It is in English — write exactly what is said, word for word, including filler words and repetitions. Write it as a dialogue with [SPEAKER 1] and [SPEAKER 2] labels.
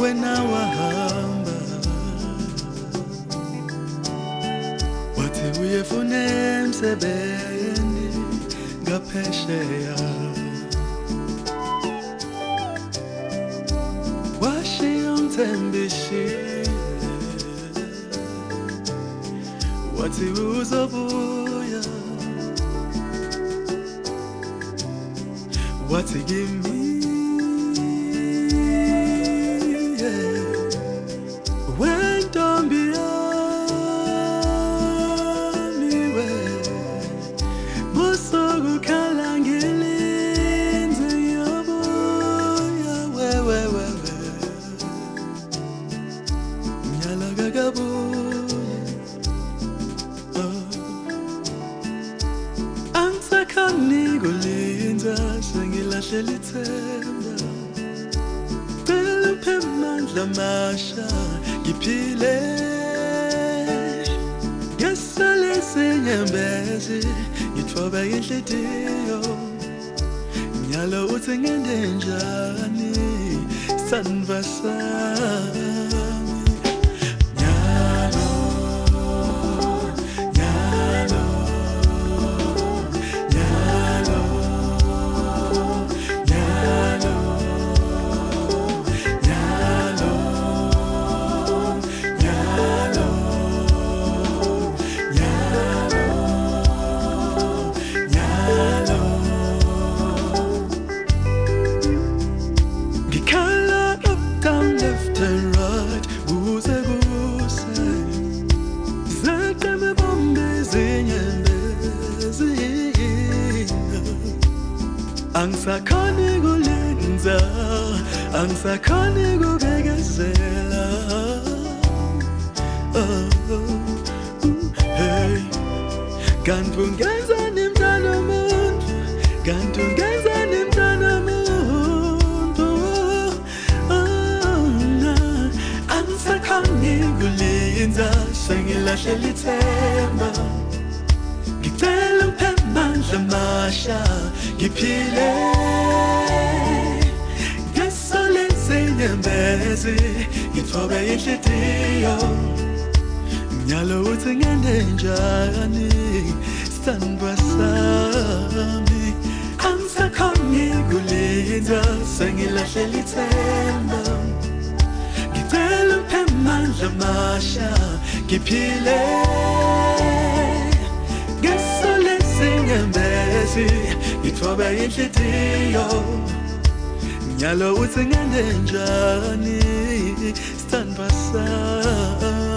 [SPEAKER 1] wena wahamba wathi uyefuna emsebeni ngaphesheya washiya umthembishile wathi uzobuya wathi kimi Lithemba Phela mandla masha ngiphile Ngesale senyembezi ngithoba inhliziyo Nyalo uthi ngende njani sanva sami Angisakhoni kulenza angisakhoni kubekezela oh, oh, hey kanti ungenzani mntana womuntu kanti ungenzani mntana womuntu oh, angisakhoni kulenza sengilahle lithemba ngicela uphemandla masha ngiphile ngesole senyembezi ngithobe inhliziyo nyalo uthi ngende njani sithandwa sami angisakhoni kulinda sengilahle lithemba ngicela uphemandla masha ngiphile ngesole senyembezi ngithoba inhliziyo nyalo uthi ngende njani sithandwa sami